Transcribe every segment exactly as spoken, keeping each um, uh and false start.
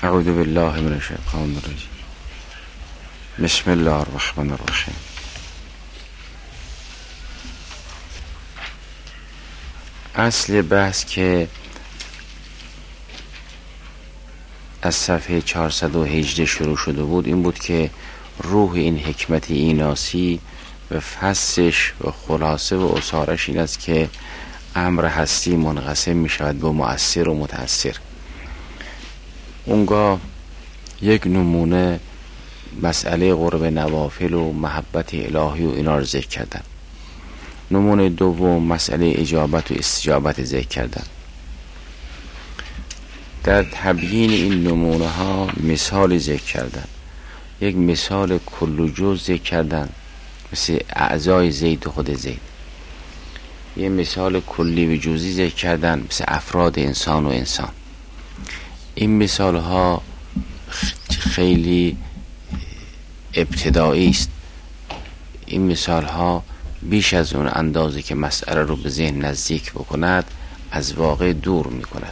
اعوذ بالله من الشیطان الرجیم. بسم الله الرحمن الرحیم. اصل بحث که از صفحه چهارصد و هجده شروع شده بود این بود که روح این حکمت ایناسی و فصلش و خلاصه و اصارش این است که امر هستی منقسم می شود به مؤثر و متأثر. اونگاه یک نمونه مسئله قرب نوافل و محبت الهی و اینا رو ذکر کردن. نمونه دوم مسئله اجابت و استجابت ذکر کردن. در تبیین این نمونه ها مثال ذکر کردن. یک مثال کل و جز ذکر کردن مثل اعضای زید و خود زید. یک مثال کلی و جزئی ذکر کردن مثل افراد انسان و انسان. این مثال ها خیلی ابتدایی است. این مثال ها بیش از اون اندازه که مسئله رو به ذهن نزدیک بکند از واقع دور می کند.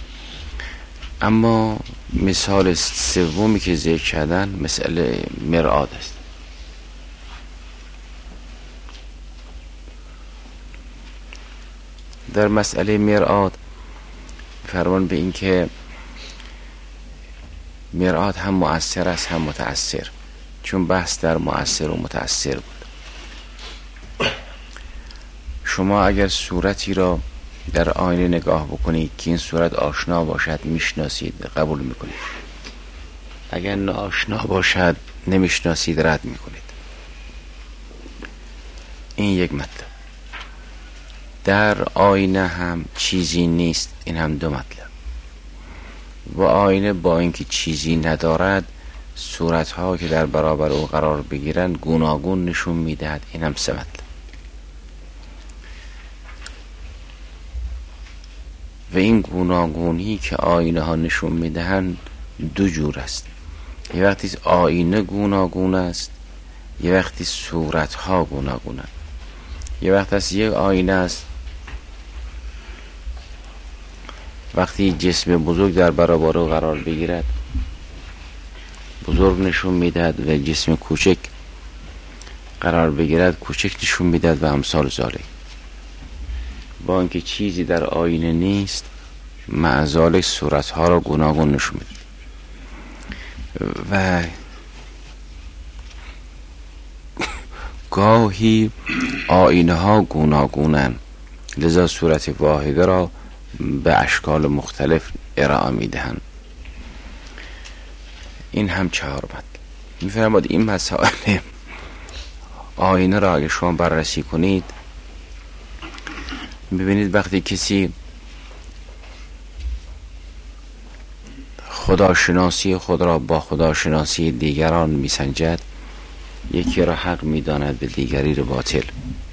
اما مثال سومی که ذکر کردن مسئله مرآت است. در مسئله مرآت فرمان به این که مرآت هم مؤثر است هم متأثر، چون بحث در مؤثر و متأثر بود. شما اگر صورتی را در آینه نگاه بکنید که این صورت آشنا باشد میشناسید، قبول میکنید. اگر ناآشنا باشد نمیشناسید، رد میکنید. این یک مطلب. در آینه هم چیزی نیست، این هم دو مطلب. و آینه با اینکه چیزی ندارد صورتها که در برابر او قرار بگیرند گوناگون نشون میدهد، این هم سه مطلب. و این گوناگونی که آینه ها نشون میدهند دو جور است. یه وقتی آینه گوناگون است، یه وقتی صورت ها گوناگونند. یه وقت است یک آینه است وقتی جسم بزرگ در برابر او قرار بگیرد بزرگ نشون میدهد و جسم کوچک قرار بگیرد کوچک نشون میدهد و امثال ذالک. با اینکه چیزی در آینه نیست مع ذالک صورتها را گوناگون نشون میده. و گاهی آینه ها گوناگونن، لذا صورت واحده را به اشکال مختلف ارائه میدهند. این هم چهار مطلب. میفرماد این مسائل آینه را اگه شما بررسی کنید ببینید وقتی کسی خداشناسی خود را با خداشناسی دیگران میسنجد، یکی را حق میداند به دیگری را باطل.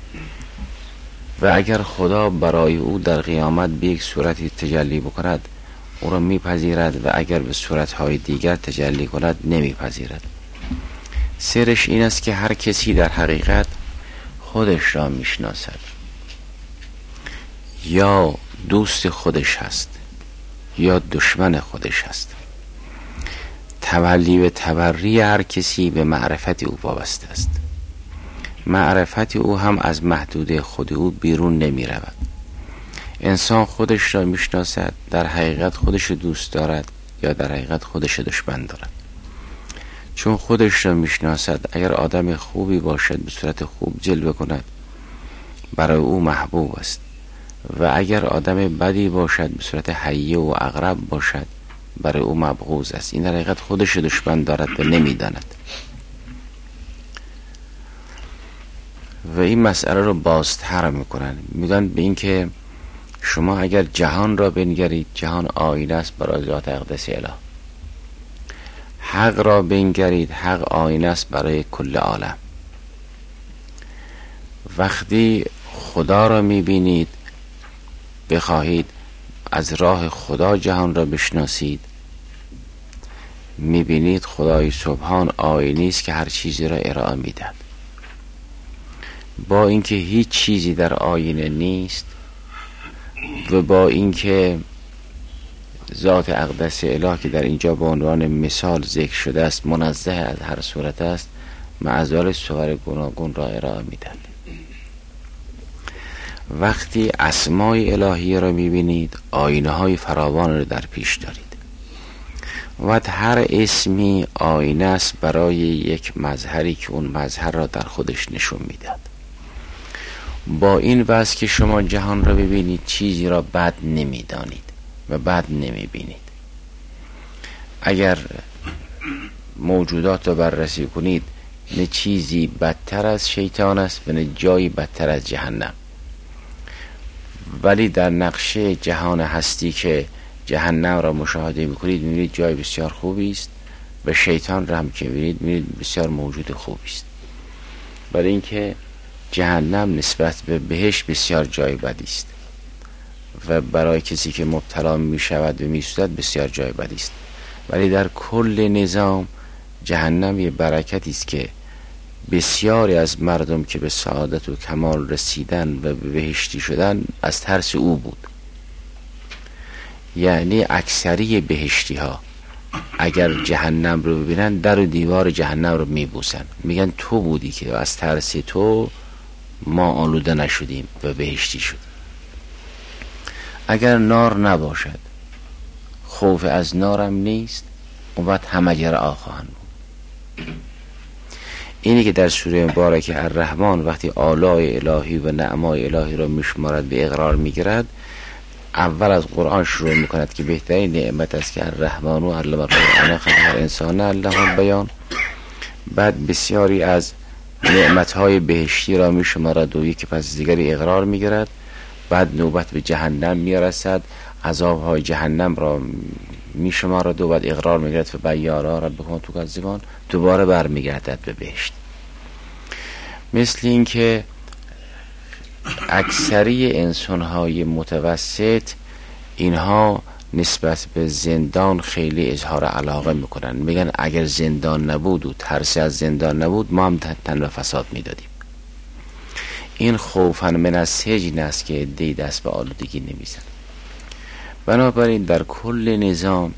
و اگر خدا برای او در قیامت به یک صورتی تجلی بکند او را میپذیرد و اگر به صورتهای دیگر تجلی کند نمیپذیرد. سرش این است که هر کسی در حقیقت خودش را میشناسد، یا دوست خودش هست یا دشمن خودش هست. تولی و تبری هر کسی به معرفت او وابسته است. معرفت او هم از محدوده خود او بیرون نمی رود. انسان خودش را می شناسد، در حقیقت خودش دوست دارد یا در حقیقت خودش دشمن دارد. چون خودش را می شناسد اگر آدم خوبی باشد به صورت خوب جلوه کند برای او محبوب است، و اگر آدم بدی باشد به صورت حیه و اغرب باشد برای او مبغوض است. این در حقیقت خودش دشمن دارد و نمی داند. و این مسئله رو بازتر میکنن، میگن به این که شما اگر جهان را بنگرید جهان آینه است برای ذات اقدس اله. حق را بنگرید حق آینه است برای کل عالم. وقتی خدا را میبینید بخواهید از راه خدا جهان را بشناسید، میبینید خدای سبحان آینه است که هر چیزی را ارائه میدهد. با اینکه هیچ چیزی در آینه نیست و با اینکه ذات اقدس اله که در اینجا به عنوان مثال ذکر شده است منزه از هر صورت است، معذال صور گوناگون را ارائه میدهد. وقتی اسمای الهی را میبینید آینه های فراوان را در پیش دارید و هر اسمی آینه است برای یک مظهری که اون مظهر را در خودش نشون میدهد. با این وضع که شما جهان را ببینید چیزی را بد نمیدانید و بد نمیبینید. اگر موجودات را بررسی کنید نه چیزی بدتر از شیطان است و نه جایی بدتر از جهنم، ولی در نقشه جهان هستی که جهنم را مشاهده میکنید میبینید جای بسیار خوبی است و شیطان را هم که میبینید میبینید بسیار موجود خوبی است، برای اینکه جهنم نسبت به بهشت بسیار جای بدی است و برای کسی که مبتلا میشود و میسوزد بسیار جای بدی است. ولی در کل نظام جهنم یه برکتی است که بسیاری از مردم که به سعادت و کمال رسیدن و به بهشتی شدن از ترس او بود. یعنی اکثری بهشتی ها اگر جهنم رو ببینن در و دیوار جهنم رو میبوسن، میگن تو بودی که از ترس تو ما آلوده نشدیم و بهشتی شدیم. اگر نار نباشد، خوف از نارم نیست، اون وقت همه جرعا خواهند بود. اینی که در سوره مبارکه الرحمن وقتی آلاء الهی و نعمای الهی را میشمارد به اقرار میگیرد، اول از قرآن شروع میکند که بهترین نعمت است که الرحمن و علم القرآن خلق الانسان علمه البیان. بعد بسیاری از نعمتهای بهشتی را میشمارد و یکی پس دیگری اقرار میگیرد. بعد نوبت به جهنم میرسد، عذابهای جهنم را میشمارد و بعد اقرار میگیرد و بیارا را بکن تو کذبان، دوباره برمیگردد به بهشت. مثل این که اکثری انسانهای متوسط اینها نسبت به زندان خیلی اظهار علاقه میکنن، میگن اگر زندان نبود و ترس از زندان نبود ما هم تن و فساد میدادیم. این خوفن من از سجن است که عده‌ای دست به آلودگی نمیزن. بنابراین در کل نظام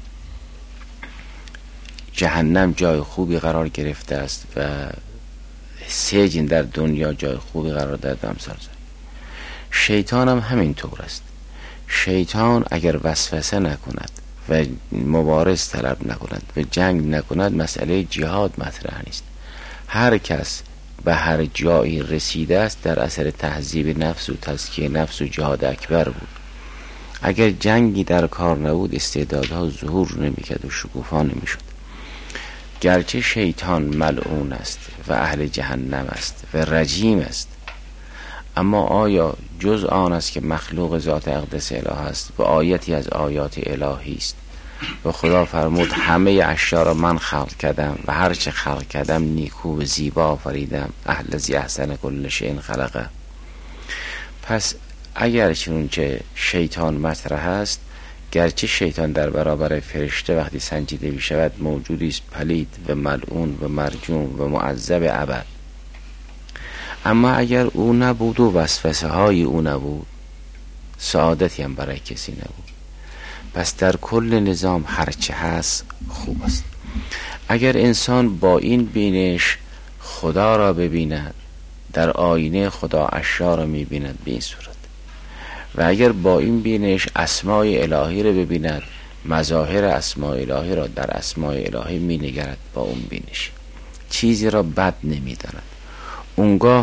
جهنم جای خوبی قرار گرفته است و سجن در دنیا جای خوبی قرار داده امثال زد. شیطان هم همین طور است. شیطان اگر وسوسه نکند و مبارز طلب نکند و جنگ نکند مسئله جهاد مطرح نیست. هر کس به هر جایی رسیده است در اثر تهذیب نفس و تزکیه نفس و جهاد اکبر بود. اگر جنگی در کار نبود استعدادها ظهور نمیکرد و شکوفا نمیشد. گرچه شیطان ملعون است و اهل جهنم است و رجیم است، اما آیا جز آن است که مخلوق ذات اقدس اله است و آیتی از آیات الهی است و خدا فرمود همه اشیا را من خلق کردم و هر چه خلق کردم نیکو و زیبا آفریدم الذی احسن کل شیء خلقه. پس اگر چنانچه شیطان مطرح است، گرچه شیطان در برابر فرشته وقتی سنجیده می شود موجودی است پلید و ملعون و مرجوم و معذب ابد، اما اگر او نبود و وسوسه های او نبود سعادتی هم برای کسی نبود. پس در کل نظام هرچه هست خوب است. اگر انسان با این بینش خدا را ببیند، در آینه خدا اشیا را می بیند به این صورت، و اگر با این بینش اسمای الهی را ببیند، مظاهر اسمای الهی را در اسمای الهی می نگرد، با اون بینش چیزی را بد نمی داند، اونگاه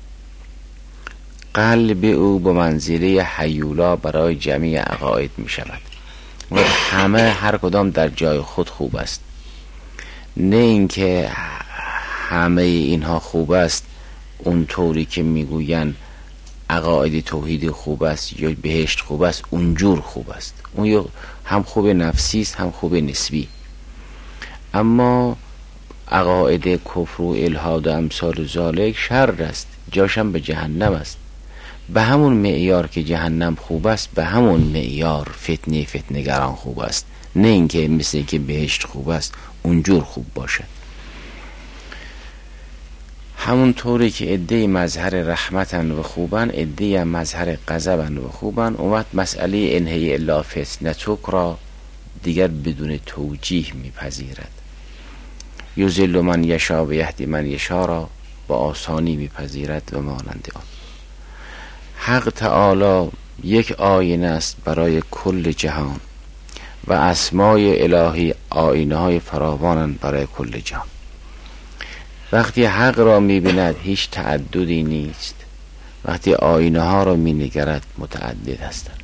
قلب او به منزله هیولا برای جمعی عقاید می شود و همه هر کدام در جای خود خوب است. نه اینکه همه اینها خوب است اونطوری که میگوین عقاید توحید خوب است یا بهشت خوب است اونجور خوب است، اون هم خوب نفسی است هم خوب نسبی. اما عقاید کفر و الحاد و امثال ذالک شر است، جاشم به جهنم است. به همون معیار که جهنم خوب است به همون معیار فتنه فتنه‌گران خوب است، نه اینکه مثل اینکه بهشت خوب است اونجور خوب باشد. همون طوری که عده مظهر رحمتن و خوبن، عده مظهر غضبن و خوبن، اون وقت مسئله انهی الا فتنتک را دیگر بدون توجیه میپذیرد. یذل من یشاء و یهدی من یشاء را با آسانی میپذیرد و مانند آن. حق تعالی یک آینه است برای کل جهان و اسمای الهی آینه های فراوانند برای کل جهان. وقتی حق را می‌بیند هیچ تعددی نیست، وقتی آینه ها را می‌نگرد متعدد هستند.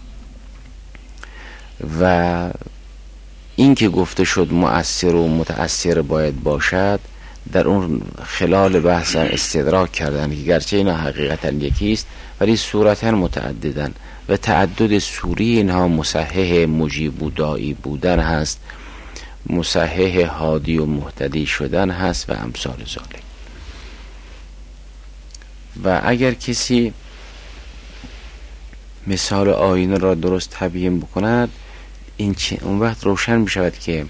و این که گفته شد مؤثر و متأثر باید باشد، در اون خلال بحث استدراک کردن که گرچه اینا حقیقتا یکیست ولی صورتا متعددن و تعدد صوری اینها مصحح مجیب و داعی بودن هست، مصحح هادی و مهتدی شدن هست و امثال ذالک. و اگر کسی مثال آینه را درست تبیین بکند، این چه اون وقت روشن می شود که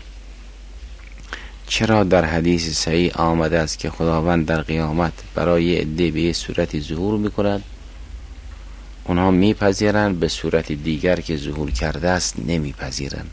چرا در حدیث صحیح آمده است که خداوند در قیامت برای عده به صورتی ظهور می کند، اونها می پذیرند، به صورت دیگر که ظهور کرده است نمی پذیرند،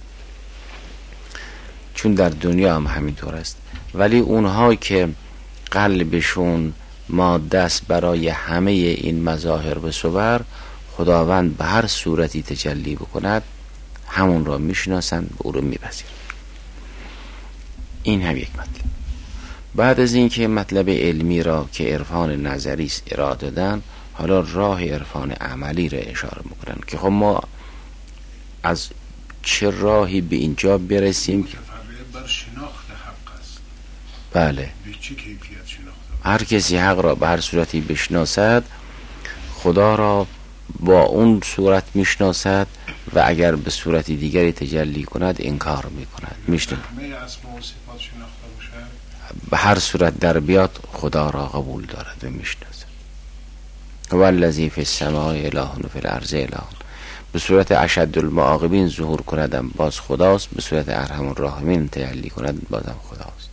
چون در دنیا هم همینطور است. ولی اونها که قلبشون ماده است برای همه این مظاهر و صور، خداوند به هر صورتی تجلی بکند همون را میشناسند و او را میپذیرند. این هم یک مطلب. بعد از این که مطلب علمی را که عرفان نظری است اراده دادن، حالا راه عرفان عملی را اشاره میکنن که خب ما از چه راهی به اینجا برسیم که بر شناخت حق است. بله، به چه کیفیت شناخت؟ هر کسی حق را به هر صورتی بشناسد، خدا را با اون صورت میشناسد و اگر به صورتی دیگری تجلی کند انکار میکند. میشنه همه اسماء و صفات شناخته باشه، به هر صورت در بیاد خدا را قبول دارد و میشناسد. والذی فی السماء اله و فی الارض اله، به صورت اشد المعاقبین ظهور کندم باز خداست، به صورت ارحم الراحمین تجلی کند بازم خداست.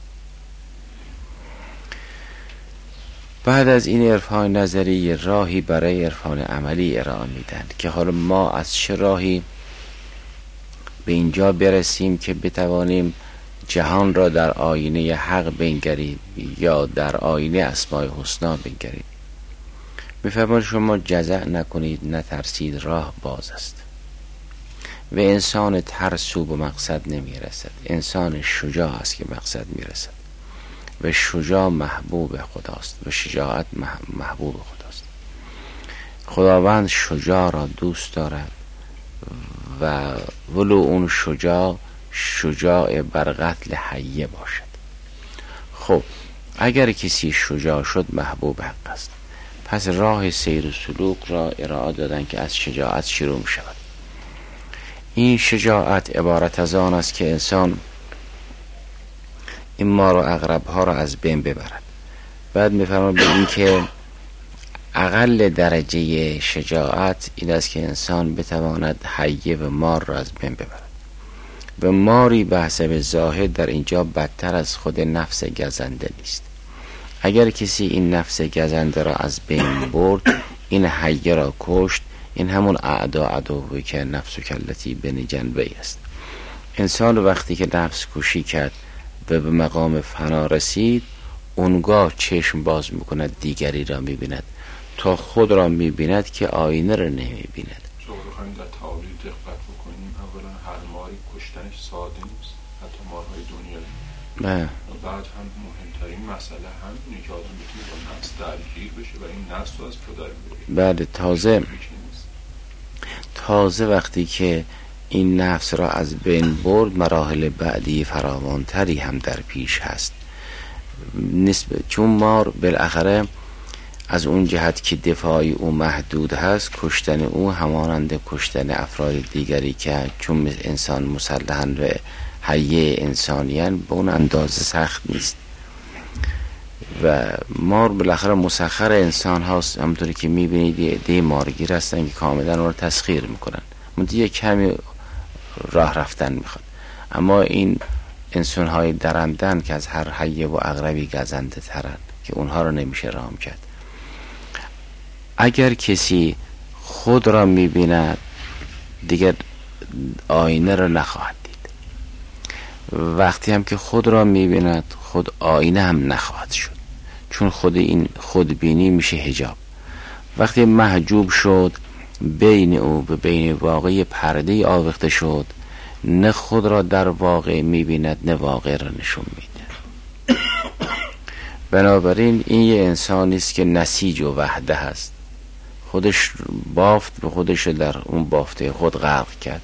بعد از این عرفان نظری راهی برای عرفان عملی ارائه میدن که حالا ما از چه راهی به اینجا برسیم که بتوانیم جهان را در آینه حق بنگریم یا در آینه اسماء حسنا بنگریم. میفرماید شما جزع نکنید نترسید، راه باز است و انسان ترسو به مقصد نمیرسد، انسان شجاع است که مقصد میرسد و شجاع محبوب خداست و شجاعت محبوب خداست. خداوند شجاع را دوست دارد و ولو اون شجاع شجاع بر قتل حیه باشد. خب اگر کسی شجاع شد محبوب حق است، پس راه سیر و سلوک را ارائه دادن که از شجاعت شروع می شود. این شجاعت عبارت از آن است که انسان این مار و عقرب ها را از بین ببرد. بعد میفرماید به این که اقل درجه شجاعت این است که انسان بتواند حیه و مار را از بین ببرد. و ماری به حسب زاهد در اینجا بدتر از خود نفس گزنده نیست. اگر کسی این نفس گزنده را از بین برد، این حیه را کشت، این همون اعدا عدوی که نفس و کلتی بین جنبه است. انسان وقتی که نفس کشی کرد و به مقام فنا رسید، اونگاه چشم باز میکند دیگری را میبیند تا خود را میبیند که آینه را نمیبیند. شما بخواهیم در تعابیر دقت بکنیم، اولا هر ماری کشتنش ساده نیست، حتی مارهای دنیایی. بله. و بعد هم مهمترین مسئله همینه که آدم میتونه با نفس درگیر بشه و این نفس رو از پدر بگیره. بله، تازه تازه وقتی که این نفس را از بین برد، مراحل بعدی فراوانتری هم در پیش هست. نسبت چون مار بالاخره از اون جهت که دفاعی او محدود هست، کشتن او همانند کشتن افراد دیگری که چون انسان مسلحن و حیه انسانیان به اون اندازه سخت نیست و مار بالاخره مسخر انسان هاست. همونطوری که میبینید یه عده مارگیر هستن که کاملا اون رو تسخیر میکنن، منتها کمی راه رفتن میخواد. اما این انسان های درندن که از هر حیه و عقربی گزنده ترن که اونها رو نمیشه رام کرد. اگر کسی خود را میبیند دیگر آینه را نخواهد دید. وقتی هم که خود را میبیند خود آینه هم نخواهد شد، چون خود این خودبینی میشه حجاب. وقتی محجوب شد بین او و بین واقع پرده آویخته شد، نه خود را در واقع میبیند نه واقع را نشون میده. بنابراین این یه انسانی است که نسیج و وحده هست، خودش بافت به خودش در اون بافته خود غرق کرد.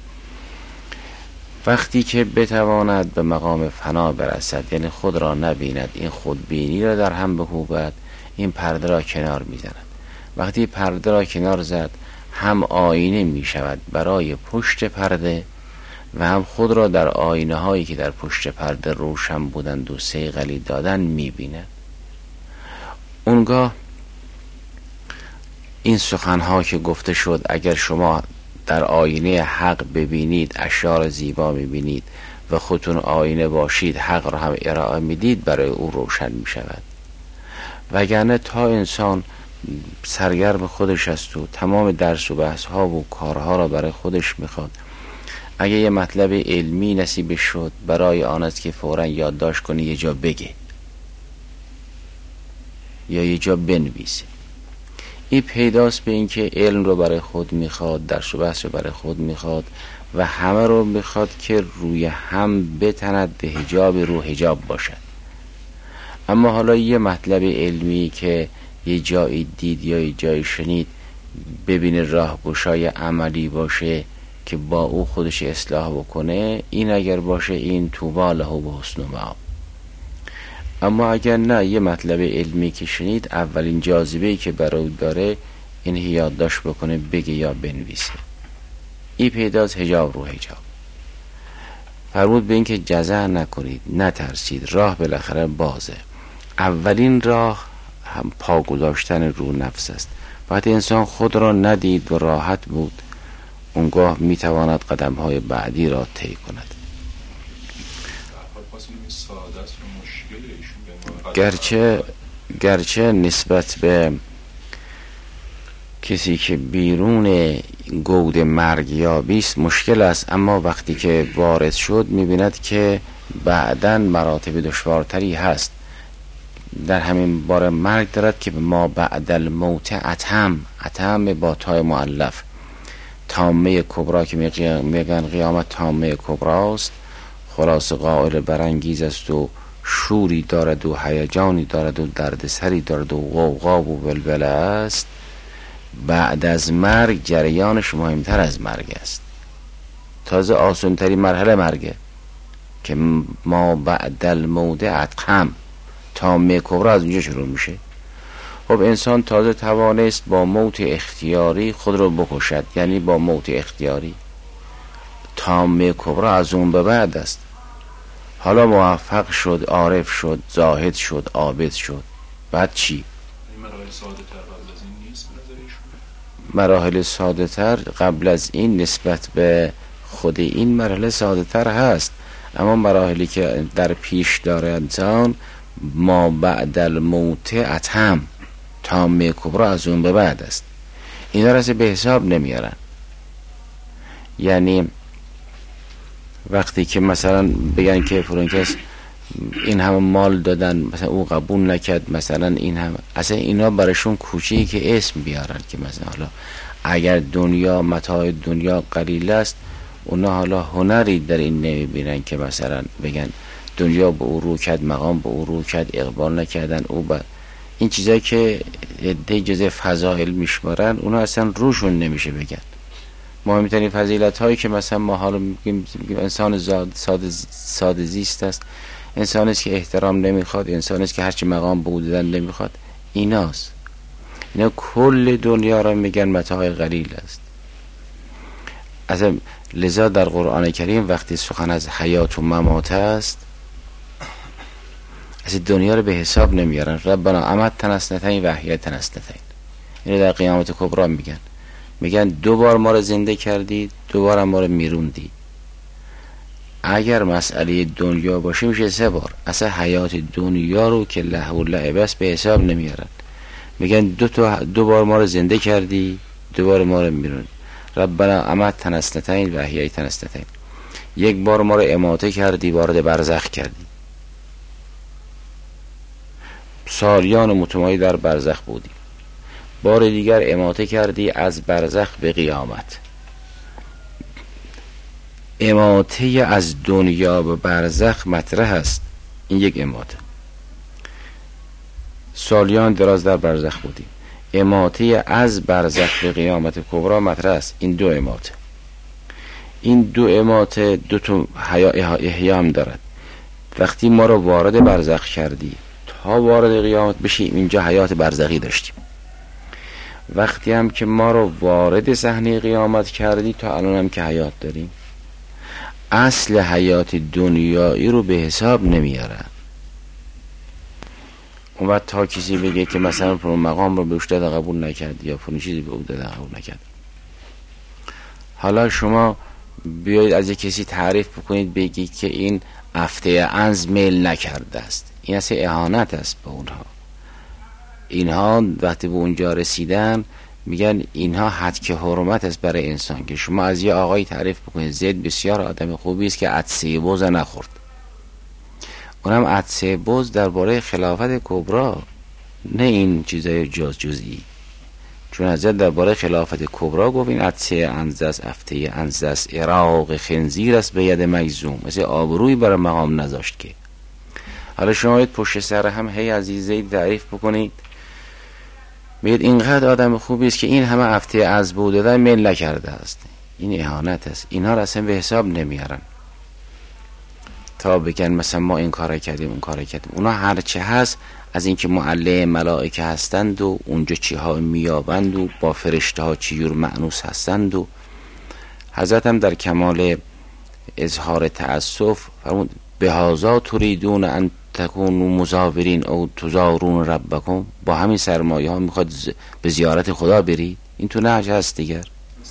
وقتی که بتواند به مقام فنا برسد، یعنی خود را نبیند، این خودبینی را در هم بکوبد، این پرده را کنار میزند. وقتی پرده را کنار زد، هم آینه می شود برای پشت پرده و هم خود را در آینه هایی که در پشت پرده روشن بودند و صیقلی دادن می بیند. اونگاه این سخنها که گفته شد، اگر شما در آینه حق ببینید اشیاء زیبا میبینید و خودتون آینه باشید حق را هم ارائه میدید، برای او روشن میشود. وگرنه تا انسان سرگرم خودش است و تمام درس و بحث ها و کارها را برای خودش میخواد، اگه یه مطلب علمی نصیبش شد، برای آن است که فوراً یادداشت کنه یه جا بگه یا یه جا بنویسه. این پیداست به این که علم رو برای خود میخواد، درس و بحث رو برای خود میخواد و همه رو میخواد که روی هم بتند، به حجاب رو حجاب باشد. اما حالا یه مطلب علمی که یه جایی دید یا یه جایی شنید، ببینه راه گشای عملی باشه که با او خودش اصلاح بکنه، این اگر باشه این طوبی له و حسن مآب. اما اگر نه، یه مطلب علمی که شنید، اولین جاذبه‌ای که برای داره این یادداشت بکنه، بگه یا بنویسه. این پیداست حجاب رو حجاب. فرمود به این که جزع نکنید، نترسید، راه بالاخره بازه. اولین راه هم پا گذاشتن رو نفس است. وقتی انسان خود را ندید و راحت بود، اونگاه میتواند قدم های بعدی را طی کند. گرچه گرچه نسبت به کسی که بیرون گود مرگیابی است مشکل است، اما وقتی که وارد شد میبیند که بعداً مراتب دشوارتری هست. در همین بار مرگ دارد که ما بعد الموت اتم، اتم با تای مؤلف، تامه کبرا که میگن قیامت تامه کبراست، خلاص قائل برانگیز است و شوری دارد و هیجانی دارد و دردسری دارد و غوغا و ولوله است. بعد از مرگ جریانش مهمتر از مرگ است. تازه آسان‌تری مرحله مرگه که ما بعد الموت اتم، تامه کبرا از اونجا شروع میشه. خب انسان تازه توانست با موت اختیاری خود رو بکشد، یعنی با موت اختیاری. تامه کبرا از اون به بعد است. حالا موفق شد، عارف شد، زاهد شد، عابد شد، بعد چی؟ مراحل ساده تر قبل از این نیست؟ مراحل ساده تر قبل از این نسبت به خود این مرحله ساده تر هست، اما مراحلی که در پیش داره انسان ما بعد الموت اتم، تامه کبرا از اون به بعد است. اینا را به حساب نمیارن. یعنی وقتی که مثلا بگن که فلان کس این همه مال دادن، مثلا او قبول نکرد، مثلا این هم، اصلا اینا براشون کوچه‌ای که اسم بیارن که مثلا حالا اگر دنیا متاع دنیا قلیل است، اونا حالا هنری در این نمیبینن که مثلا بگن دنیا به او رو کرد، مقام به او رو کرد، اقبال نکردن او با این چیزایی که ده جزء فضائل میشمارن، اونا اصلا روشون نمیشه بگن. مهمترین فضیلت هایی که مثلا ما حالا میگیم انسان ساده, ساده زیست است، انسانی است که احترام نمیخواد، انسانی است که هرچی مقام به او دادن نمیخواد، ایناست. اینا کل دنیا را میگن متاع قلیل است. اصلا لذا در قرآن کریم وقتی سخن از حیات و ممات است، از دنیا رو به حساب نمیارن. ربنا امتنا اثنتین و احییتنا اثنتین. اینو در قیامت کبرا میگن. میگن دو بار ما رو زنده کردید، دو بار ما رو میروندید. اگر مسئله دنیا باشه میشه سه بار. اصلا حیات دنیا رو که له و لعب است به حساب نمیارن. میگن دو تا دو بار ما رو زنده کردی، دو بار ما رو میروندی. ربنا امتنا اثنتین و احییتنا اثنتین. یک بار ما رو اماته کردی، وارد برزخ کردی، سالیان متمایل در برزخ بودی، بار دیگر اماته کردی از برزخ به قیامت. اماته از دنیا به برزخ مطرح است، این یک اماته. سالیان دراز در برزخ بودی، اماته از برزخ به قیامت کبرا مطرح است، این دو اماته. این دو اماته دو تا احیا هم دارد. وقتی ما رو وارد برزخ کردی تا وارد قیامت بشیم، اینجا حیات برزخی داشتیم. وقتی هم که ما رو وارد صحنه قیامت کردی تا الان هم که حیات داریم. اصل حیات دنیایی رو به حساب نمیارن. اون وقت تا کسی بگه که مثلا پرون مقام رو به اوش داده قبول نکرد یا پرون چیزی به او داده قبول نکرد، حالا شما بیایید از یک کسی تعریف بکنید بگید که این افته عنز میل نکرده است، این اصلا اهانت است به اونها. اینها وقتی به اونجا رسیدن میگن اینها حد که حرمت است برای انسان که شما از یه آقایی تعریف بکنید زید بسیار آدم خوبی است که عطسه بز نخورد، اونم عطسه بز درباره خلافت کبرا، نه این چیزای جز جزئی. چون حضرت درباره خلافت کبرا گفت این عطسه عنز است، افته عنز است، عراق خنزیر است به ید مجذوم، مثل آبروی برای مقام نذاشت که. حالا شما باید پشت سر هم هی عزیزه تعریف بکنید بگید اینقدر آدم خوبی است که این همه افته از بوده میل نکرده است، این اهانت است. اینها را اصلا به حساب نمیارن تا بگن مثلا ما این کار کردیم اون کار کردیم. اونا هرچه هست از اینکه معلم ملائکه هستند و اونجا چی ها میابند و با فرشته ها چیور مأنوس هستند. و حضرت هم در کمال اظهار تأسف فرمود به هازا تریدون ان تکونوا مزاورین او تزارون ربکم، با همین سرمایه ها میخواد به زیارت خدا برید. این تو نهج هست دیگر.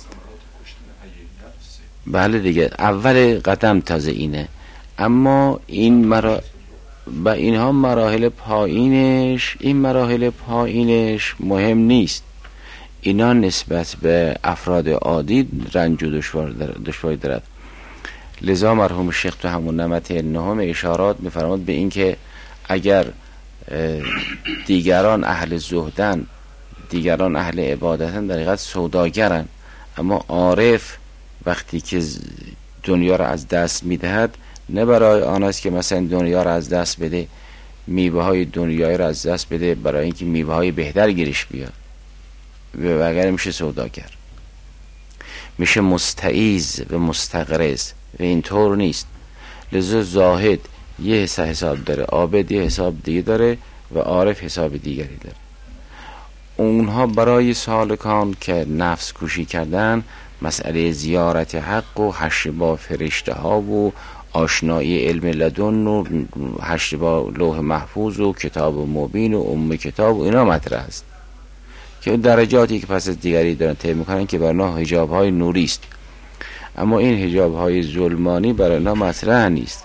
بله دیگه، اول قدم تازه اینه. اما این مرا با اینها مراحل پایینش، این مراحل پایینش مهم نیست. اینا نسبت به افراد عادی رنج و دشواری دارد. لذا مرحوم شیخ تو همون نمط نهم اشارات میفرماد به این که اگر دیگران اهل زهدن، دیگران اهل عبادتن، در حقیقت سوداگرن، اما عارف وقتی که دنیا را از دست میدهد نه برای آن است که مثلا دنیا را از دست بده، میوه های دنیایی را از دست بده برای اینکه میوه های بهتر گیرش بیاد، و اگر میشه سوداگر، میشه مستعیز و مستقرض، و اینطور نیست. لذا زاهد یه حساب داره، عابد یه حساب دیگه داره و عارف حساب دیگری داره. اونها برای سالکان که نفس کشی کردن مسئله زیارت حق و حشر با فرشته ها و آشنایی علم لدن و حشر با لوح محفوظ و کتاب مبین و ام کتاب و اینا مطرح است که درجاتی که پس از دیگری دارن طی میکنن که برنا حجاب های نوری است، اما این حجاب های ظلمانی برنا مطرح نیست.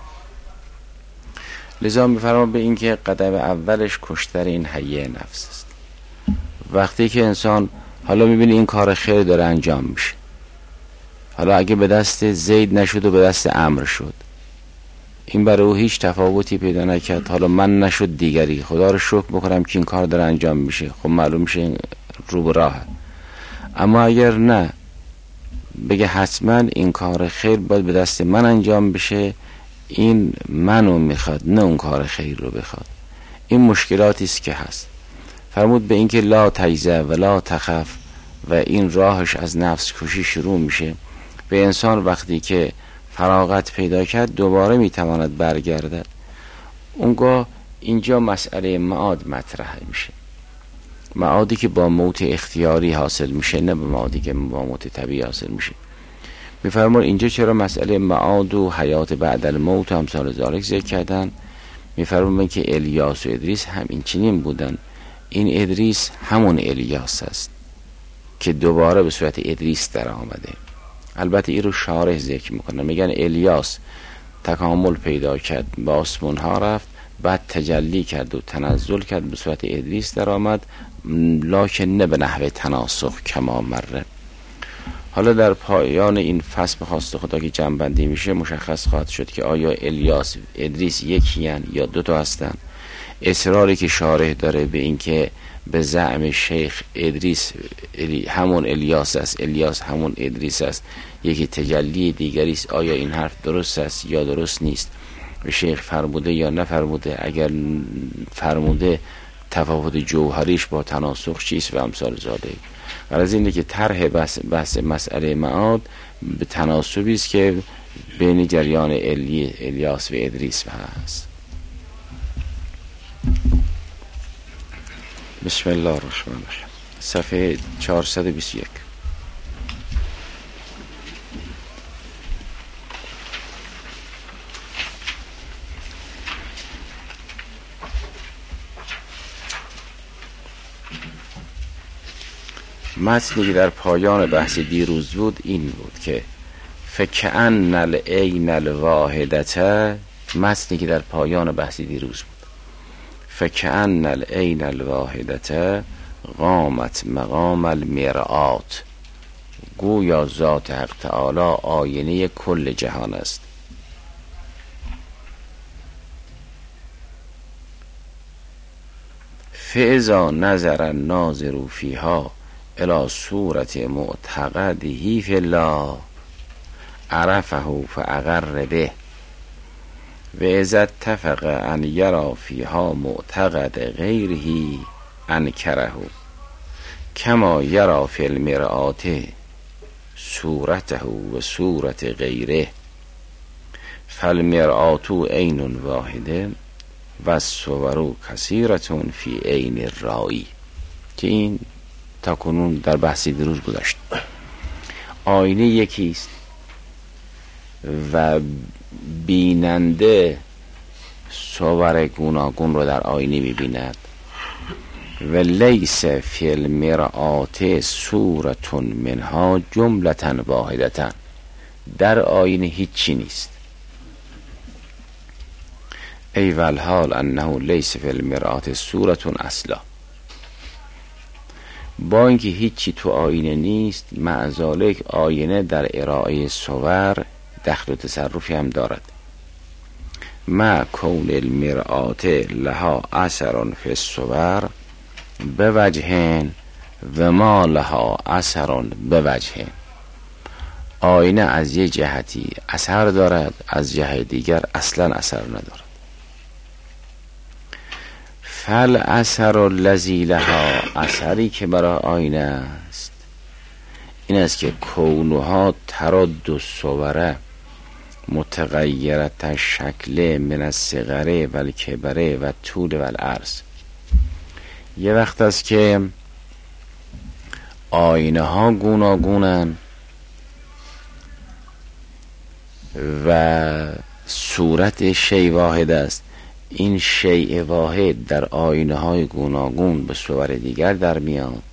لذا میفرمان به این که قدم اولش کشتر این حیه نفس است. وقتی که انسان حالا میبینی این کار خیر داره انجام میشه، حالا اگه به دست زید نشد و به دست عمرو شد، این برای او هیچ تفاوتی پیدا نکرد. حالا من نشد دیگری، خدا رو شکر بکنم که این کار داره انجام میشه، خب معلوم میشه رو به راه. اما اگر نه بگه حتما این کار خیر باید به دست من انجام بشه، این منو میخواد نه اون کار خیر رو بخواد. این مشکلاتی است که هست. فرمود به اینکه لا تیزه و لا تخف، و این راهش از نفس کشی شروع میشه. به انسان وقتی که فراغت پیدا کرد دوباره میتواند برگردد. اونگاه اینجا مسئله معاد مطرح میشه، معادی که با موت اختیاری حاصل میشه، نه با معادی که با موت طبیعی حاصل میشه. میفرمون اینجا چرا مسئله معاد و حیات بعد الموت و امثال ذالک ذکر کردن؟ میفرمون که الیاس و ادریس هم این چنین بودن. این ادریس همون الیاس است که دوباره به صورت ادریس در آمده. البته این رو شارح ذکر میکنن، میگن الیاس تکامل پیدا کرد، با آسمون ها رفت، بعد تجلی کرد و تنزل کرد، به صورت ادریس در آمد، لکن نه به نحو تناسخ کما مره. حالا در پایان این فصل به خواست خدا که جمع‌بندی میشه مشخص خواهد شد که آیا الیاس ادریس یکیان یا دو تا هستن. اصراری که شارح داره به این که به زعم شیخ ادریس همون الیاس است، الیاس همون ادریس است، یکی تجلی دیگری است، آیا این حرف درست است یا درست نیست؟ شیخ فرموده یا نفرموده؟ اگر فرموده تفاوت جوهریش با تناسخ چیست و امثال زاده. غرض اینه که طرح بحث, بحث مسئله معاد به تناسبی است که بین جریان الی الیاس و ادریس هست. بسم الله الرحمن الرحیم. صفحه چهارصد و بیست و یک. متنی که در پایان بحث دیروز بود این بود که فکأن العین الواحدة، متنی که در پایان بحث دیروز بود، فکأن العین الواحدة قامت مقام المرآت، گویا ذات حق تعالی آینه کل جهان است. فاذا نظر الناظر فیها الى صورت معتقده فی الله عرفه فاقر به، و اذا اتفق ان یرا فیها معتقد غیره انکره، کما یرا فی المرآت صورته و صورت غیره، فالمرآت عین واحده و الصور کثیرة فی عین الرائی. که این تا کنون در بحثی دیروز گذاشت. آینه یکیست و بیننده صور گوناگون رو در آینه می‌بیند و لیس فی المرآت صورة منها جملة واحدة، در آینه هیچی نیست. ای والحال انه لیس فی المرآت صورة اصلا، با اینکه هیچی تو آینه نیست، مع ذالک آینه در ارائه صور دخل و تصرفی هم دارد. مع کون المرآت لها اثر فی الصور بوجه و ما لها اثر بوجه، آینه از یه جهتی اثر دارد، از جهت دیگر اصلا اثر ندارد. فل اثر الذی لها، اثری که برای آینه است این است که کونها ترد و صوره متغیرت شکل من الصغر و الکبر و طول و العرض. یه وقت است که آینه ها گوناگونن و صورت شی واحد است. این شیء واحد در آینه های گوناگون به صور دیگر در میاد.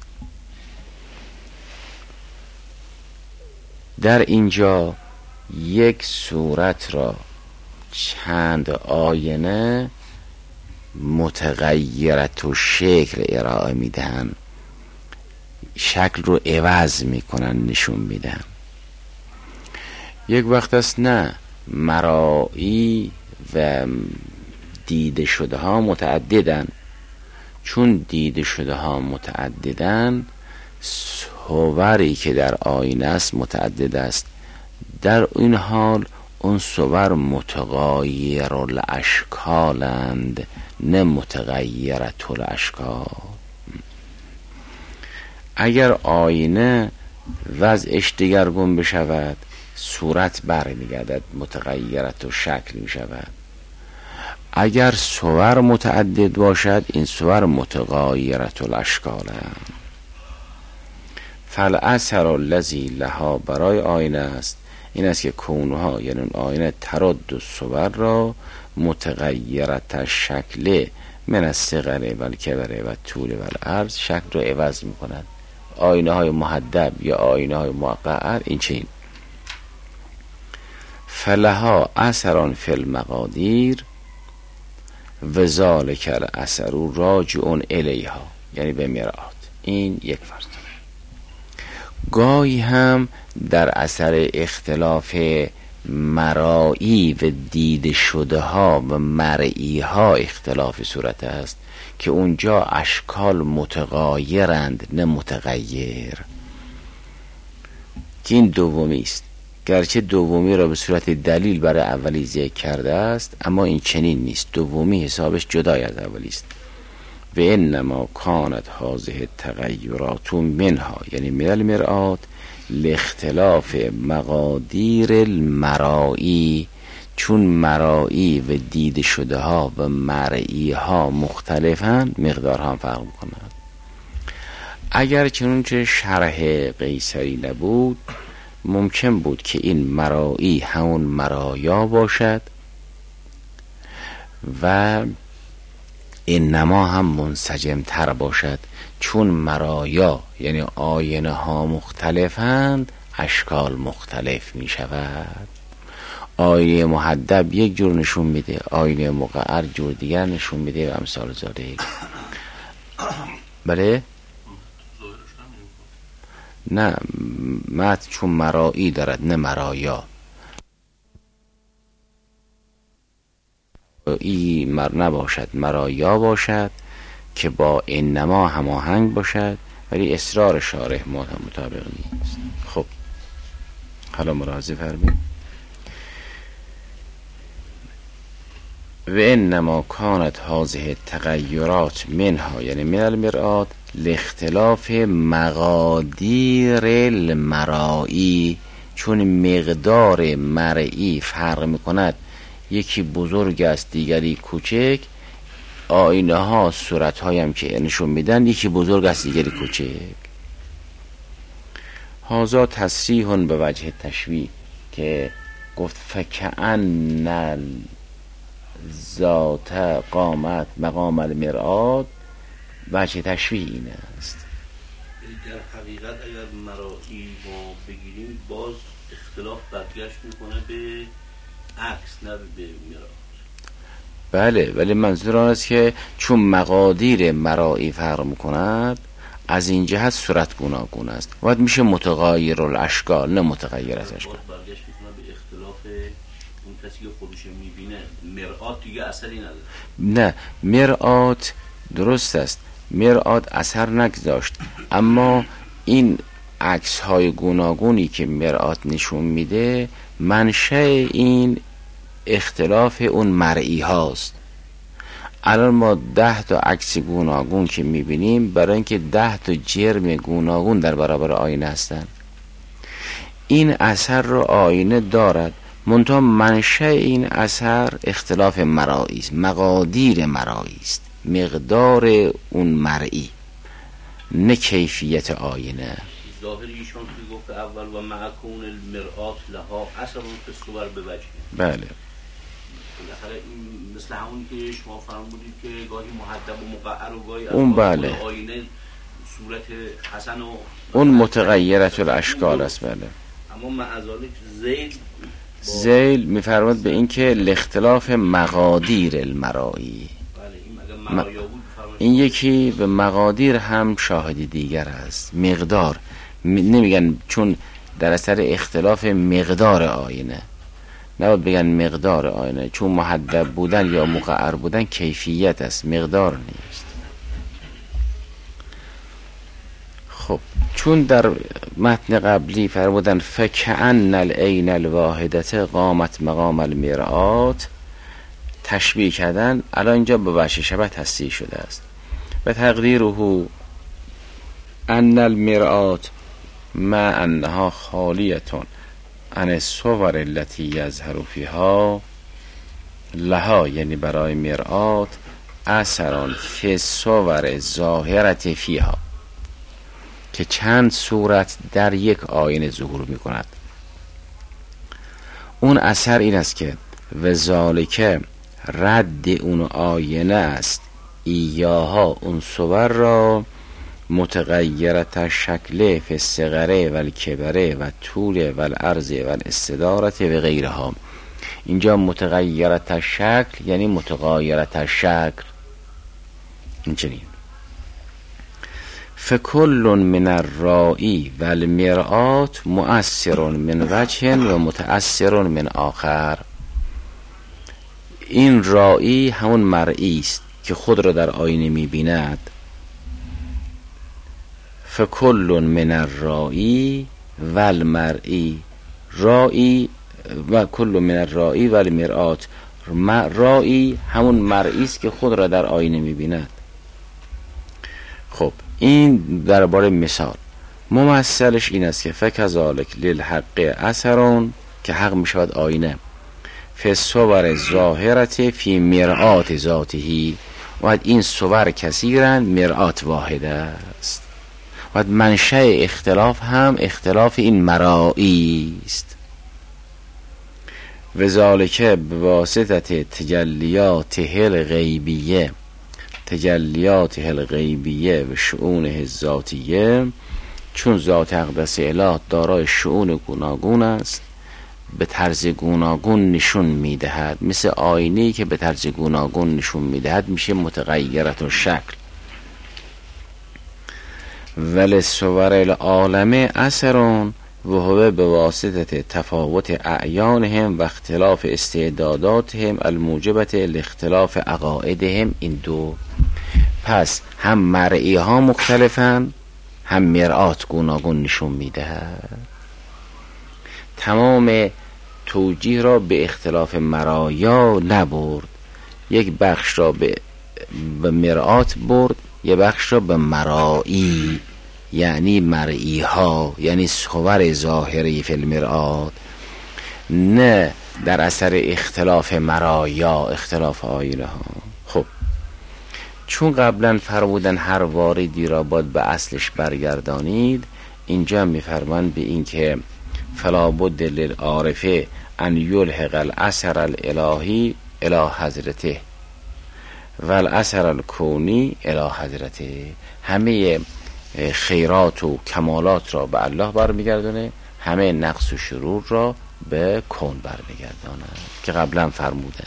در اینجا یک صورت را چند آینه متغیرت و شکل ارائه میدن، شکل رو عوض میکنن، نشون میدن. یک وقت است نه، مرائی و دیده شده ها متعددن. چون دیده شده ها متعددن، صوری که در آینه است متعدد است. در این حال اون صور متغیر الاشکالند، نه متغیرت الاشکال. اگر آینه وضعش دگرگون بشود، صورت برمیگردد، متغیرت و شکل می شود. اگر صور متعدد باشد، این صور متغایرت الاشکالند. فالاثر الذی لها، برای آینه است این است که کونها یعنی آینه ترد و صور را متغیرت شکل من الصغر و الکبر و طول و العرض، شکل رو عوض می کند. آینه های محدب یا آینه های موقعر این چین. فلها اثران فی المقادیر و ذالک الاثر راجع الیها، یعنی به مرآت. این یک فرض. گاهی هم در اثر اختلاف مرئی و دیده شده ها و مرئی ها اختلاف صورت است که اونجا اشکال متغایرند نه متغیر، که این دومی است. گرچه دومی را به صورت دلیل برای اولی ذکر کرده است، اما این چنین نیست. دومی حسابش جدای از اولی است. و انما کانت هذه التغیرات منها، یعنی من المرآت، لاختلاف مقادیر المرائی، چون مرایی و دیده شده ها و مرئی ها مختلفند مقدارها هم فرق میکنند. اگر چنانچه شرح قیصری نبود ممکن بود که این مرایی همون مرایا باشد و انما هم منسجم تر باشد، چون مرایا یعنی آینه ها مختلفند اشکال مختلف می شود. آینه محدب یک جور نشون میده، آینه مقعر جور دیگر نشون میده و امثال ذالک. بله؟ نه، مت چون مرایی دارد نه مرایا. ای مر نباشد، مرایا باشد که با انما هماهنگ باشد، ولی اصرار شارح مطابق نیست. خب حالا ملاحظه فرمایید. و انما کانت هذه التغیرات منها، یعنی من المرآت، لاختلاف مقادیر المرائی، چون مقدار مرئی فرق میکند، یکی بزرگ است دیگری کوچک. آینه ها صورت هایم که نشون میدن یکی بزرگ است دیگری کوچک. هذا تصریح به وجه تشبیه، که گفت فکأن ذات قامت مقام المرآت، وجه تشبیه این است. در حقیقت اگر مرئی ما بگیریم باز اختلاف برگشت میکنه به عکس، نه به مرآت. بله، ولی منظور آن است که چون مقادیر مرئی فرق میکند، از این جهت صورت گوناگون است. باید میشه متغایر الاشکال نه متغیر از اشکال. برگشت میکنه به اختلاف اون کسی که خودش میبینه. مرآت دیگه اثری نداره. نه، مرآت درست است، مرآت اثر نگذاشت، اما این عکس های گوناگونی که مرآت نشون میده منشأ این اختلاف اون مرئی هاست. الان ما ده تا عکس گوناگون که میبینیم برای اینکه ده تا جرم گوناگون در برابر آینه هستن. این اثر رو آینه دارد، منتها منشأ این اثر اختلاف مرئی است، مقادیر مرئی است، مقدار اون مرئی نه کیفیت آینه. ظاهر ایشون که گفت اول و معکون المرآت لها اثر فی الصور بوجه. بله، بالاخره این مثل همون که شما فرمودید که گاهی محدب و مقعر و گاهی اون بله آینه صورت حسن و اون متغیرت الاشکال است. بله، اما معذالک زیل زیل میفرماد به این که لاختلاف مقادیر المرائی. بله، این مگه مرایا بود. این یکی به مقادیر هم شاهدی دیگر است، مقدار نمیگن، چون در اثر اختلاف مقدار آینه، نباید بگن مقدار آینه، چون محدب بودن یا مقعر بودن کیفیت است، مقدار نیست. خب چون در متن قبلی فرمودن فکأن العین الواحدة قامت مقام المرآت، تشبیه کردن، الان اینجا به وجه شبه تصحیح شده است. و تقدیره ان المرآت ما انها خالیتون عن الصور التي یظهر فیها لها، یعنی برای مرآت اثران فی الصور ظاهرة فیها، که چند صورت در یک آینه ظهور می کند. اون اثر این است که و ذالک رد اون آینه است، ایاها اون صور را متغیرت شکل فی الصغر و الکبر و طول و العرض و الاستدارت و غیرها. اینجا متغیرت شکل یعنی متغیرت شکل، اینچنین فکل من الرائی و المرآت مؤثر من وجه و متأثر من آخر. این رائی همون مرئی است که خود را در آینه می‌بیند. فکل من الرائی و المرئی، رائی و کل من الرائی و المرآت، رائی همون مرئی است که خود را در آینه می‌بیند. خب این درباره مثال. ممثلش این است که فکذالک للحق اثرون، که حق میشود آینه، فی الصور ظاهرت فی مرآت ذاته، و این صور کثیرن، مرآت واحد است. و منشأ اختلاف هم اختلاف این مرایی است. و ذالک بواسطه تجلیات الغیبیه، تجلیات الغیبیه و شؤون الذاتیه، چون ذات اقدس اله دارای شؤون گوناگون است، به طرز گوناگون نشون میدهد. مثل آینه‌ای که به طرز گوناگون نشون میدهد میشه متغیرت و شکل. ولی صور العالم اثرون و هو به واسطه تفاوت اعیانهم و اختلاف استعداداتهم الموجبت لاختلاف عقائدهم. این دو، پس هم مرئی ها مختلفن، هم مرآت گوناگون نشون میدهد. تمام توجیه را به اختلاف مرایا نبرد، یک بخش را به, به مرآت برد، یک بخش را به مرایی، یعنی مرئی ها، یعنی صور ظاهری فی المرآت، نه در اثر اختلاف مرایا، اختلاف آینه ها. خب چون قبلا فرمودن هر واردی را باید به اصلش برگردانید، اینجا میفرمان به این که فلا بد للعارفه ان یلحق الاثر الالهی الی حضرته و الاثر الکونی الی حضرته. همه خیرات و کمالات را به الله برمیگردونه، همه نقص و شرور را به کون برمیگردونه که قبلا فرموده.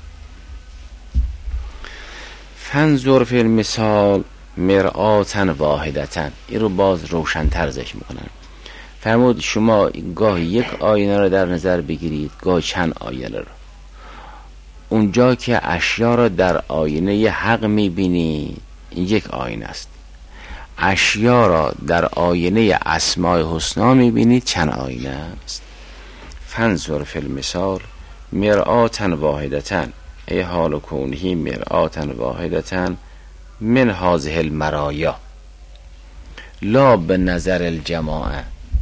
فانظر فی المثال مرآتا واحدتا، این رو باز روشن‌تر ذکر میکنن. فرمود شما گاه یک آینه را در نظر بگیرید، گاه چند آینه را. اونجا که اشیا را در آینه حق میبینید، این یک آینه است. اشیا را در آینه اسماء حسنا میبینید، چند آینه است. فانظر فی المثال مرآتا واحدتا، ای حال کونه مرآتا واحدتا من هذه المرایا، لا به نظر الجماعه،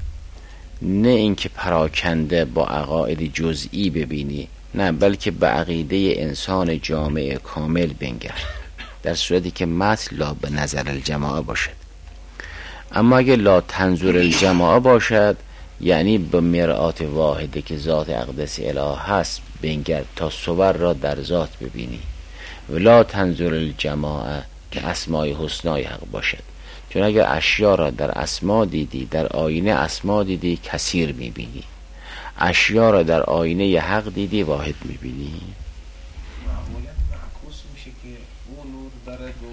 نه اینکه پراکنده با عقاید جزئی ببینی، نه بلکه به عقیده انسان جامع کامل بنگر، در صورتی که متن لا به نظر الجماعه باشد. اما اگه لا تنظر الجماعه باشد، یعنی به مرآت واحده که ذات اقدس اله هست بنگر تا صور را در ذات ببینی، و لا تنظر الجماعه که اسماء حسنای حق باشد. چون اگر اشیا را در اسما دیدی، در آینه اسما دیدی، کثیر میبینی. اشیا را در آینه حق دیدی، واحد میبینی. معمولا معکوس میشه که اون نور داره و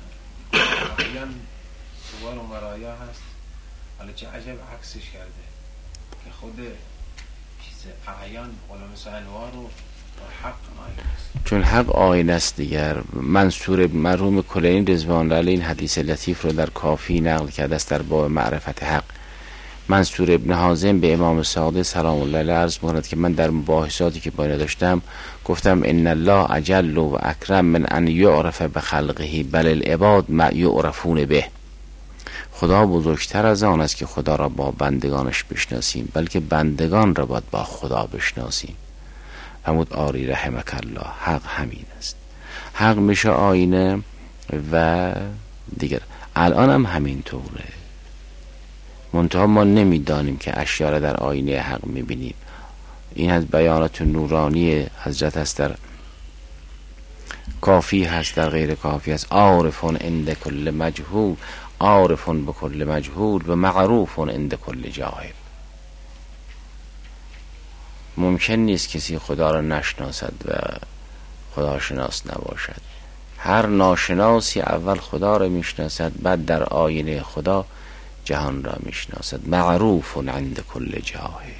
احیان صور و مرایا هست، حالا چه عجب عکسش کرده که خود چیز احیان ولا مثل انوار و حق آینه است. چون حق آینه است دیگر. منصور مرحوم کلینی رضوان الله علیه این حدیث لطیف رو در کافی نقل کرده است در باب معرفت حق. منصور ابن حازم به امام صادق سلام الله علیه عرض می‌کند که من در مباحثاتی که با اینا داشتم گفتم ان الله اجل و اکرم من ان یعرف بخلقه بل العباد ما یعرفون به. خدا بزرگتر از آن است که خدا را با بندگانش بشناسیم، بلکه بندگان را باید با خدا بشناسیم. فرمود آری رحمک الله، حق همین است. حق میشه آینه و دیگر. الان هم همین طوره، منتها ما نمیدانیم که اشیا را در آینه حق میبینیم. این از بیانات نورانی حضرت است، در کافی هست، در غیر کافی هست. عارفون عند کل مجهول، عارفون به کل مجهول و معروفون عند کل جاهل. ممکن نیست کسی خدا را نشناسد و خدا شناس نباشد. هر ناشناسی اول خدا را میشناسد، بعد در آینه خدا جهان را میشناسد. معروف عند کل جاهل.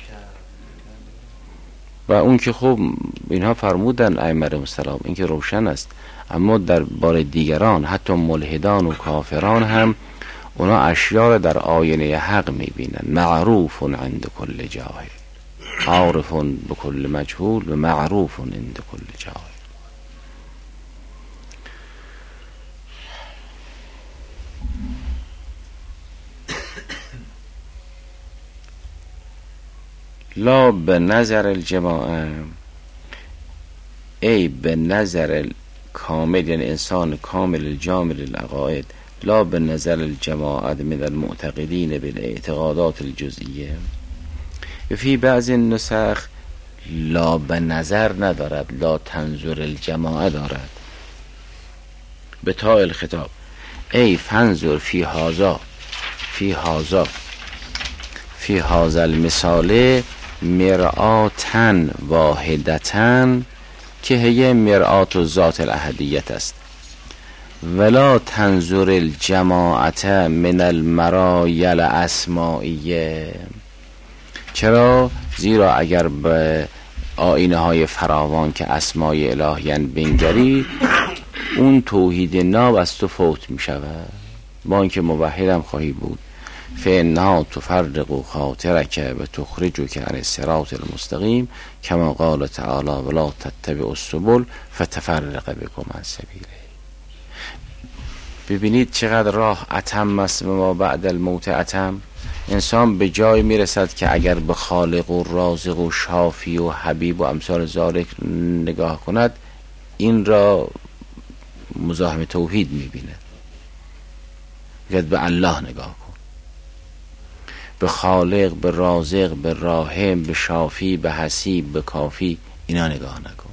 و اون که خب اینها فرمودن ائمه علیهم السلام، این که روشن است، اما در بار دیگران حتی ملحدان و کافران هم اونا اشیاء را در آینه حق میبینن. معروف عند کل جاهل، عارف بكل مجهول و معروف عند کل جاهل. لا به نظر الجماعه، ای به نظر کامل، یعنی انسان کامل الجامل العقائد، لا به نظر الجماعه من المعتقدین بالاعتقادات الجزئیه. فی بعض النسخ لا به نظر ندارد، لا تنظر الجماعه دارد به تاء الخطاب. ای فنظر فی هذا، فی هذا فی هذا المثال مرآتن واحدتن که هی مرآت و ذات الاحدیت است. ولا تنظر الجماعت من المرایل اسمائیه. چرا؟ زیرا اگر به آینه های فراوان که اسمای الهیان بنگری، اون توحید ناب از تو فوت می شود. با اینکه موحدم خواهی بود. فإنها تفرق خاطرک و تخرجک عن الصراط المستقیم کما قال تعالی ولا تتبعوا السبل فتفرق بكم عن سبیله. ببینید چقدر راه اتم است و ما بعد الموت اتم. انسان به جای میرسد که اگر به خالق و رازق و شافی و حبیب و امثال ذالک نگاه کند، این را مزاحم توحید میبینه. یاد به الله نگاه کن، به خالق، به رازق، به راحم، به شافی، به حسیب، به کافی، اینا نگاه نکن.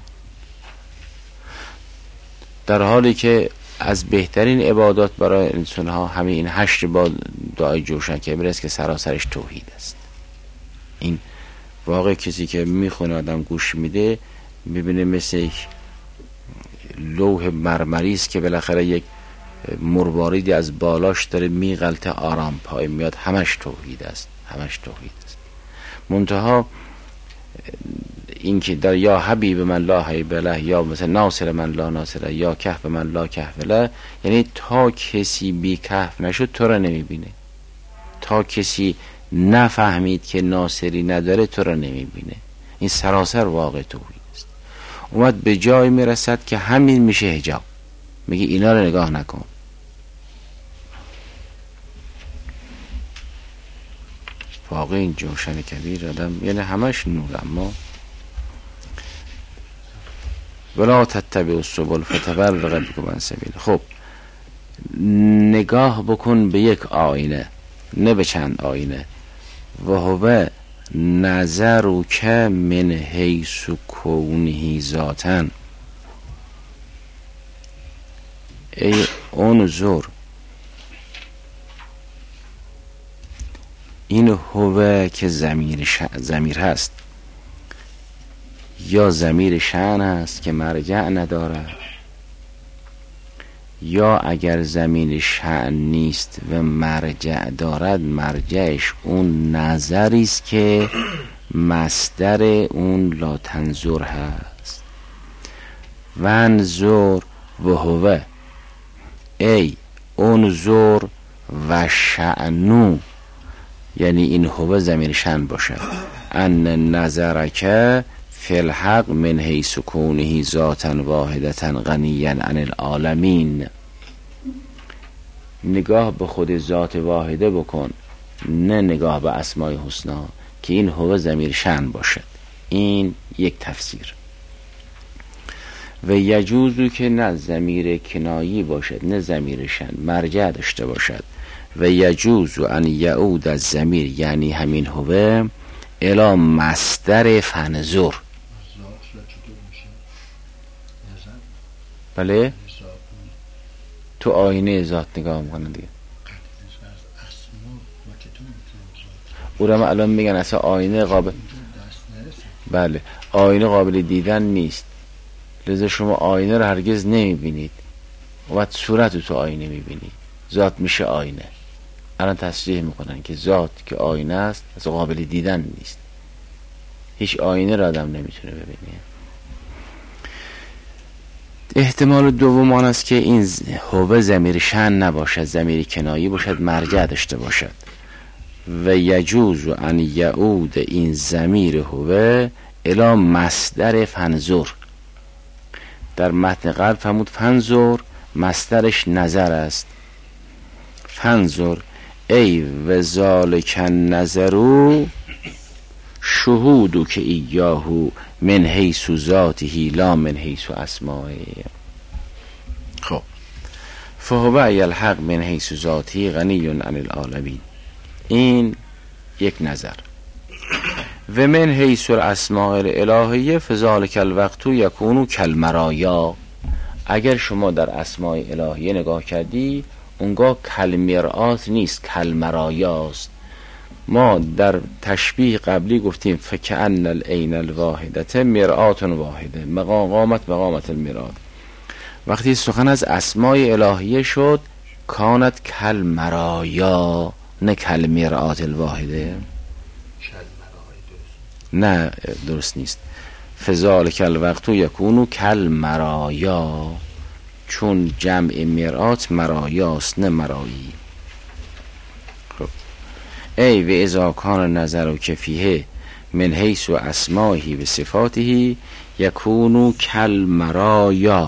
در حالی که از بهترین عبادات برای انسان ها همه این هشت با دعای جوشن که برست که سراسرش توحید است. این واقع کسی که میخونه آدم گوش میده میبینه مثل یک لوح مرمری است که بالاخره یک مرواریدی از بالاش داره میغلطه، آرام پای میاد. همش توحید است، همش توحید است. منتها این که در یا حبیب من لا حبیب له، یا مثلا ناصر من لا ناصر له، یا کهف من لا کهف له، یعنی تا کسی بی کهف نشد تو را نمیبینه، تا کسی نفهمید که ناصری نداره تو را نمیبینه. این سراسر واقع توحید است. اومد به جای میرسد که همین میشه حجاب. میگه اینا رو نگاه نکن. واقع این جوشن کبیر آدم یعنی همش نور، اما ولا تتبعوا السبل فتفرق بكم عن سبیله. خب نگاه بکن به یک آینه، نه به چند آینه. و هو نظر که من حیث کونه ذاتن. ای انظر، این هو که ضمیر ش... ضمیر هست، یا ضمیر شأن هست که مرجع نداره، یا اگر ضمیر شأن نیست و مرجع دارد، مرجعش اون نظری است که مصدر اون لا تنظر هست. وانظر و هو، ای انظر و شأنو، یعنی این هو ضمیر شأن باشد. ان نظرک فی الحق من حیث کونه ذاتا واحدتا غنیا عن العالمین. نگاه به خود ذات واحده بکن، نه نگاه به اسمای حسنا، که این هو ضمیر شأن باشد. این یک تفسیر. و یجوزو که نه ضمیر کنایی باشد، نه ضمیر شأن، مرجع داشته باشد. و یجوزو ان یعود از ضمیر، یعنی همین هو، الی مصدر فنظر. بله تو آینه ذات نگاه میکنن دیگه. او را الان میگن اصلا آینه قابل، بله آینه قابل دیدن نیست، لذا شما آینه رو هرگز نمیبینید. و صورت تو آینه میبینی، ذات میشه آینه. الان تصریح میکنن که ذات که آینه است از قابل دیدن نیست، هیچ آینه را آدم نمیتونه ببینه. احتمال دوم آن است که این هو ضمیر شأن نباشد، ضمیر کنایی باشد، مرجع داشته باشد. و یجوز ان یعود این ضمیر هو الی مصدر فنظر. در متن قبل فرمود فنظر، مصدرش نظر است. فنظر ای و ذالک النظر شهودو که ایاهو من حیث ذاته لا من حیث اسمائه. خب فهو ای الحق من حیث ذاته غنی عن العالمین، این یک نظر. و من حیث الاسماء الالهیه فذلک الوقت یکون کالمرایا. اگر شما در اسماء الهیه نگاه کردی اونگاه کالمرآت نیست، کالمرایاست. ما در تشبیه قبلی گفتیم فکأن العین الواحدة مرآت واحده، مقامت مقامت المرآت. وقتی سخن از اسماء الهیه شد کانت کالمرایا نه کالمرآت الواحده. نه درست نیست. فذلک الوقت یکون کالمرایا، چون جمع مرآت مرایاست نه مرایی. خب ای و اذا کان نظر که فیه من حیث اسمائه و صفاته یکون کالمرایا،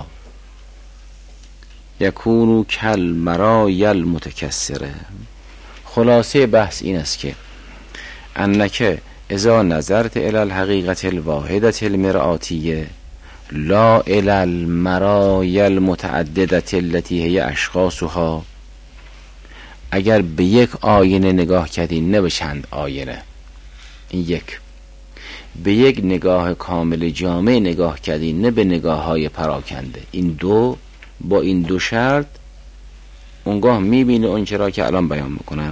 یکون کالمرایا المتکسره. خلاصه بحث این است که انک اذا نظرت الى الحقیقت الواحدة المرآتیه لا الى المرایا المتعددة التي هي اشخاصها، اگر به یک آینه نگاه کردی نه به چند آینه، این یک. به یک نگاه کامل جامع نگاه کردی نه به نگاه های پراکنده، این دو. با این دو شرط اونگاه میبینی اون چرا که الان بیان میکنن.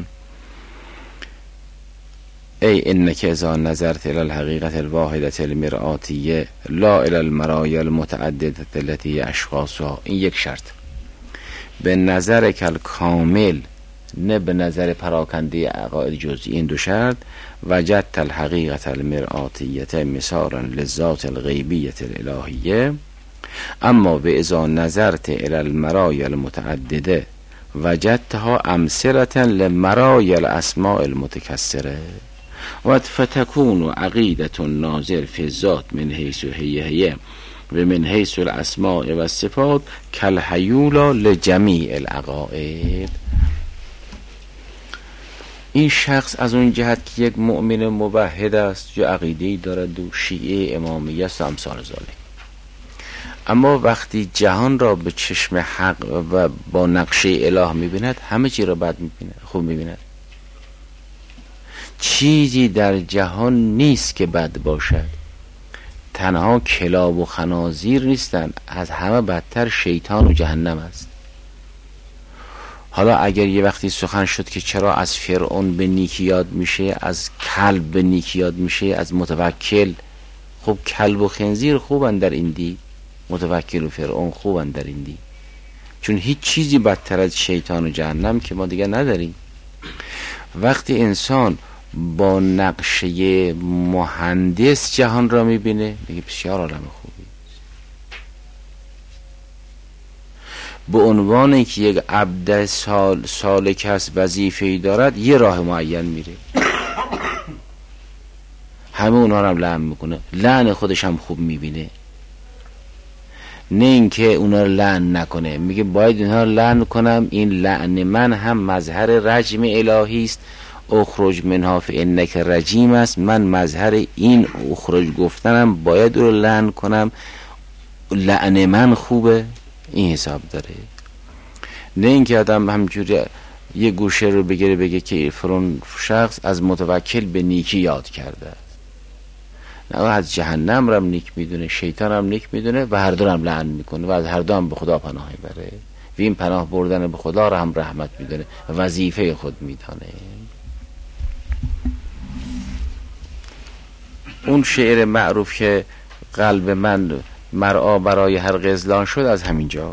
ای انک اذا نظرت الى الحقیقت الواحدة المرآتیه لا الى المرایا المتعددة التي اشخاصها، این یک شرط. به نظر کل کامل نه به نظر پراکنده عقاید جزئی، این دو شرط. وجدت الحقیقت المرآتیه مثالا للذات الغیبیه الالهیه. اما به اذا نظرت الى المرایا المتعدده وجدتها امثلة لمرایا الاسماء المتکسره و فتکون عقیدة الناظر فی الذات من حیث هی هی و من حیث الاسماء و الصفات کالهیولا لجمیع العقائد. این شخص از اون جهت که یک مؤمن موحد است یا عقیده‌ای دارد و شیعه امامیه است امثال ذالک، اما وقتی جهان را به چشم حق و با نقشه اله می‌بیند همه چی را بد می‌بیند، خوب می‌بیند. چیزی در جهان نیست که بد باشد. تنها کلاب و خنازیر نیستند، از همه بدتر شیطان و جهنم است. حالا اگر یه وقتی سخن شد که چرا از فرعون به نیکی یاد میشه، از کلب به نیکی یاد میشه، از متوکل، خب کلب و خنزیر خوبن در این دی، متوکل و فرعون خوبن در این دی، چون هیچ چیزی بدتر از شیطان و جهنم که ما دیگه نداریم. وقتی انسان با نقشه مهندس جهان را میبینه میگه بسیار عالم خوبی. به عنوان که یک عبد سال سالک است وظیفه‌ای دارد یه راه معین میره، همه اونها رو هم لعن میکنه، لعن خودش هم خوب میبینه، نه اینکه اونا رو لعن نکنه. میگه باید اینها رو لعن کنم، این لعن من هم مظهر رجم الهی است، اخرج منها فانک رجیم است، من مظهر این اخرج گفتنم باید رو لعن کنم، لعن من خوبه، این حساب داره. نه اینکه آدم همجوری یه گوشه رو بگیره بگه که فرون شخص از متوکل به نیکی یاد کرده، نه از جهنم رو هم نیک میدونه، شیطان هم نیک میدونه و هر دو هم لعن میکنه و از هر دو هم به خدا پناه بره و این پناه بردن به خدا رو هم رحمت میدونه و وظیفه خود میدانه. اون شعر معروف که قلب من مرعا برای هر غزلان شد از همین جاست.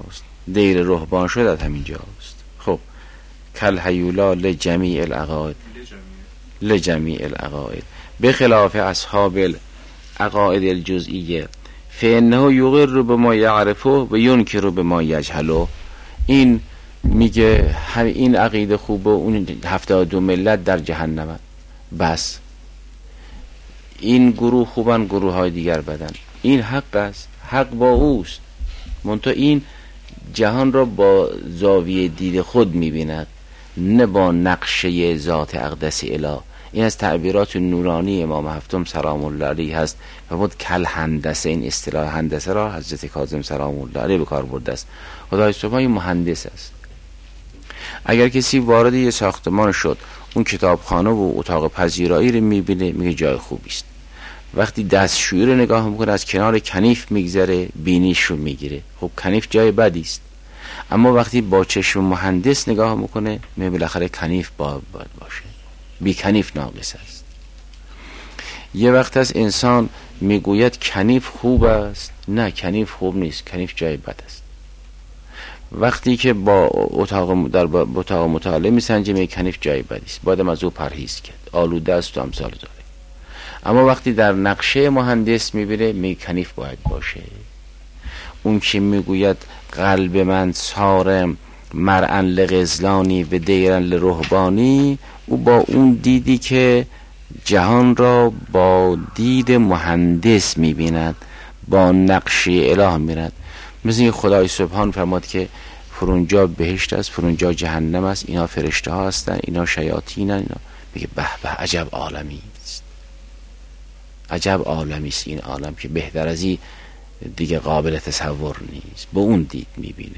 دیر رهبان شدت همینجاست. خب کل هیولا لجمیع العقاید لجمیع العقاید بخلاف اصحاب العقاید الجزئیه فانه یقر بما یعرفه و ینکر بما یجهله. این میگه این عقیده خوبه، اون هفتاد و دو ملت در جهنمن، بس این گروه خوبن، گروه های دیگر بدن. این حق است، حق با اوست، منتها این جهان را با زاویه دید خود میبیند، نه با نقشه ذات اقدس اله. این از تعبیرات نورانی امام هفتم سلام الله علیه هست و بود کل هندسه. این اصطلاح هندسه را حضرت کاظم سلام الله علیه به کار برده است. خدای سبحانه مهندس است. اگر کسی وارد یه ساختمان شد، اون کتابخانه و اتاق پذیرایی رو میبینه، میگه جای خوبی است. وقتی دستشویی رو نگاه میکنه، از کنار کنیف میگذره، بینیش رو میگیره، خب کنیف جای بدی است. اما وقتی با چشم مهندس نگاه میکنه، میگه بالاخره کنیف باید باشه، بی کنیف ناقص است. یه وقت از انسان میگوید کنیف خوب است، نه کنیف خوب نیست، کنیف جای بد است. وقتی که با اتاق در با اتاق مطالعه میسنجه، میگه کنیف جای بدی است، باید از او پرهیز کرد، آلوده است و امثال داره. اما وقتی در نقشه مهندس میبینه، میگه کنیف باید باشه. اون که میگوید قلب من سارم مرعن لغزلانی و دیرن لرهبانی، او با اون دیدی که جهان را با دید مهندس میبیند، با نقشه اله میرد. مثل این خدای سبحان فرماد که فرونجا بهشت است، فرونجا جهنم است، اینا فرشته ها هستن، اینا شیاطین هستن، اینا. میگه به به عجب عالمی است، عجب عالمی است این عالم که بهتر از این دیگه قابل تصور نیست. با اون دید میبینه.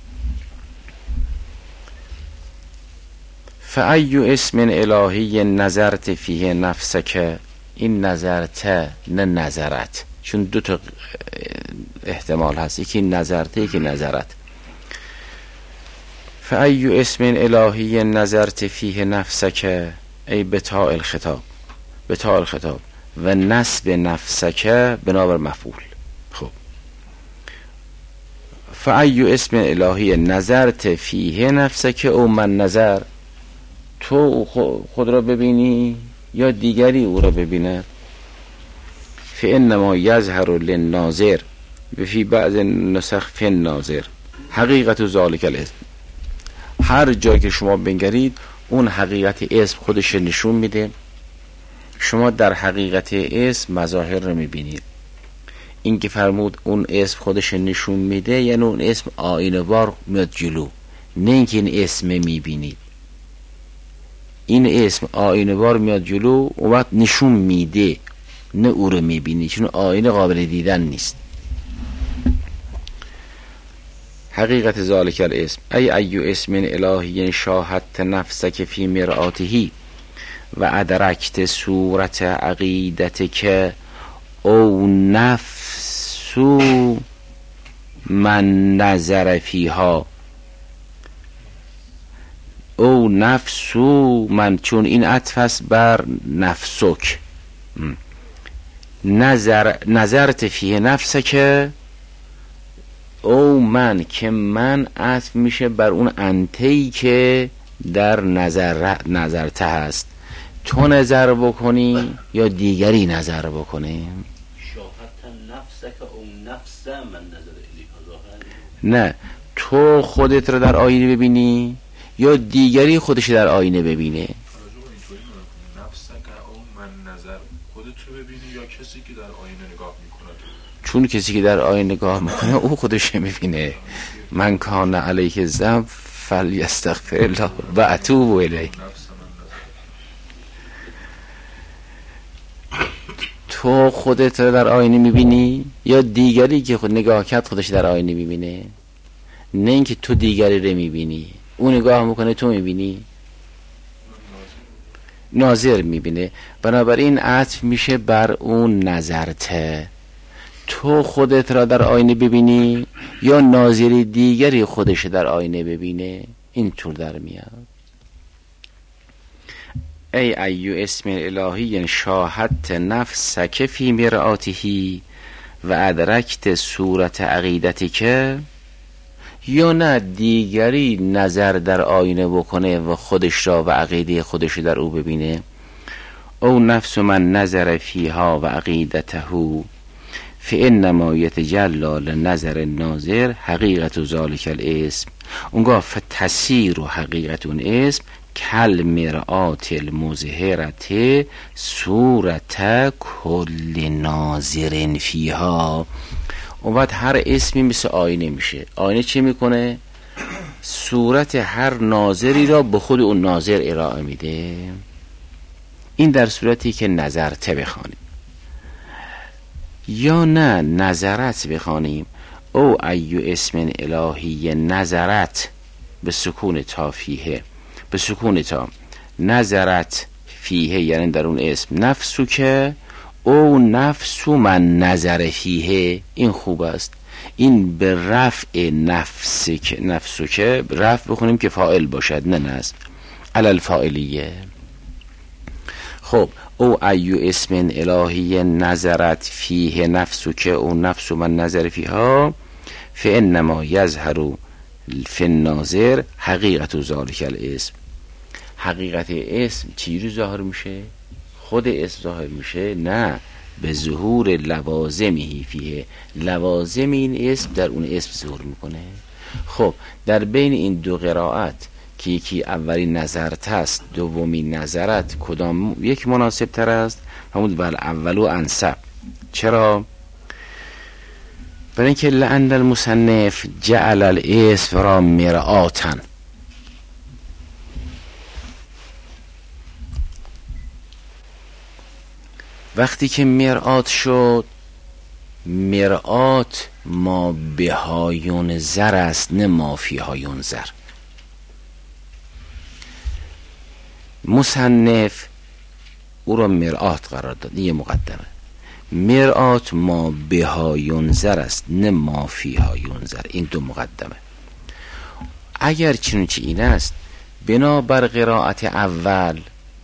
فأی اسم الهی نظرت فیه نفسک. این نظرت نه نظرت، چون دو تا احتمال هست، یکی نظرت یکی نظرت. فأی اسم الهی نظرت فیه نفسک ای بتاء الخطاب، بتاء الخطاب و نسب نفسک بنابر مفعول. خب فأی اسم الهی نظرت فیه نفسک او من نظر، تو خود را ببینی یا دیگری او را ببیند. فانما یظهر للناظر و فی بعض نسخ فی الناظر حقیقت ذالک الاسم. هر جایی که شما بنگرید، اون حقیقت اسم خودش نشون میده. شما در حقیقت اسم مظاهر رو میبینید. این که فرمود اون اسم خودش نشون میده، یعنی اون اسم آینه وار میاد جلو، نه اینکه این اسم میبینید. این اسم آینه وار میاد جلو، اون وقت نشون میده، نه او رو میبینی، چون آینه قابل دیدن نیست. حقیقت ذالک الاسم ای ای اسم الهی شاهدت نفسک فی مرآته و ادرکت صورت عقیدتک او نفسو من نظر فیها او نفسو من، چون این عطف است بر نفسک. نظر نظرت فیه نفسک او من، که من عطف میشه بر اون انتهی که در نظر نظرته هست. تو نظر بکنی یا دیگری نظر بکنی. شاهدت نفسک او نفس من نظر الیها. نه، تو خودت رو در آینه ببینی یا دیگری خودش در آینه ببینه. نفسک او من نظر، خودت رو ببینی یا کسی که در آینه نگاه میکنه؟ چون کسی که در آینه نگاه میکنه او خودش میبینه. من کان علیه ذنب فلیستغفر الله و اتوب الیه. تو خودت رو در آینه میبینی یا دیگری که خود نگاه کرد خودش در آینه میبینه؟ نه اینکه تو دیگری رو میبینی، اون نگاه میکنه تو میبینی، ناظر میبینه. بنابراین عطف میشه بر اون نظرته. تو خودت را در آینه ببینی یا ناظری دیگری خودش در آینه ببینه، این طور در میاد. ای ای اسم الهی شاهدت نفسک فی مرآته و ادرکت صورت عقیدتک یا نه دیگری نظر در آینه بکنه و خودش را و عقیده خودش در او ببینه. او نفس من نظر فیها و عقیدته فانما یتجلی لنظر الناظر حقیقت ذلک الاسم. اونگاه فتسیر و حقیقت اون اسم کل مرآت المظهرت صورت کل ناظر فیها. اون وقت هر اسمی مثل آینه میشه. آینه چی میکنه؟ صورت هر ناظری را به خود اون ناظر ارائه میده. این در صورتی که نظرته بخوانیم. یا نه نظرت بخوانیم او ایو اسم الهی نظرت به سکون تا فیه، به سکون تا نظرت فیه یعنی در اون اسم نفسو که او نفسو من نظر فیه. این خوب است. این به رفع نفس که نفسو که رفع بخونیم که فاعل باشد نه نصب علل فاعلیه. خب او ایو اسم الهی نظرت فیه نفسو که او نفسو من نظر فیها فانما یظهر فی الناظر حقیقت ذلک الاسم. حقیقت اسم چی رو ظاهر میشه؟ خود اسم ظاهر میشه؟ نه، به ظهور لوازمه فیه. لوازم این اسم در اون اسم ظهور میکنه. خب در بین این دو قرائت که یکی اولی نظرت است دومی نظرت کدام یک مناسب تر است؟ همون بل اولو انسب. چرا؟ برای اینکه لأن المصنف جعل الاسم را مرآتا. وقتی که مرآت شد، مرآت ما بهایون زر است نه ما فیهایون زر. مصنف او را مرآت قرار داد. این یه مقدمه. مرآت ما بهایون زر است نه ما فیهایون زر. این دو مقدمه. اگر چنانچه این است بنابر قرائت اول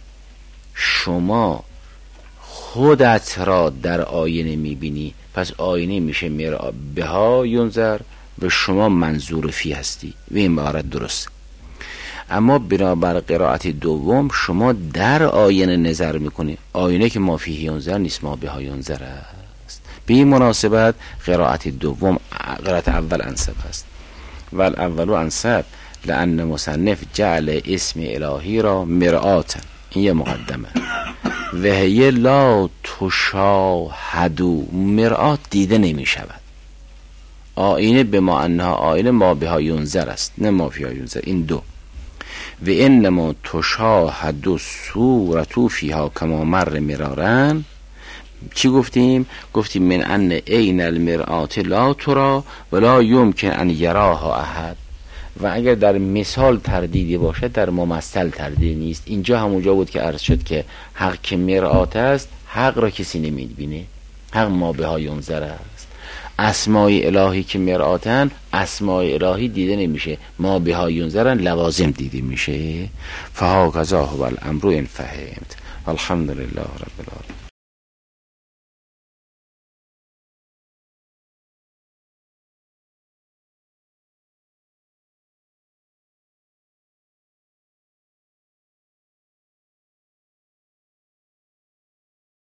شما خودت را در آینه میبینی، پس آینه میشه مرآت بهایون زر و شما منظور فی هستی و این عبارت درست. اما بنابر قرائت دوم شما در آینه نظر میکنی، آینه که ما فیه ینظر نیست ما بها ینظر است. به این مناسبت قرائت دوم قرائت اول انسب است. و الاولو انسب لأن مصنف جعل اسم الهی را مرآتا. این یه مقدمه. و هی لا تشاهدو، مرآت دیده نمی شود. آینه به ما انها آینه ما بها ینظر است نه ما فیها ینظر. این دو. و انما تشاهد صورتو فیها کما مر مرارن. چی گفتیم؟ گفتیم من ان عین المرآت لا ترا ولا یمکن ان یراها احد. و اگر در مثال تردیدی باشد در ممثل تردید نیست. اینجا همونجا بود که عرض شد که حق که مرآت است حق را کسی نمی‌بینه. حق ما بها ینظر است. اسمای الهی که مرآتن اسمای الهی دیده نمیشه، ما بها ینظرن لوازم دیده میشه. فهاکذا هو الامر ان فهمت. الحمدلله رب العالمین.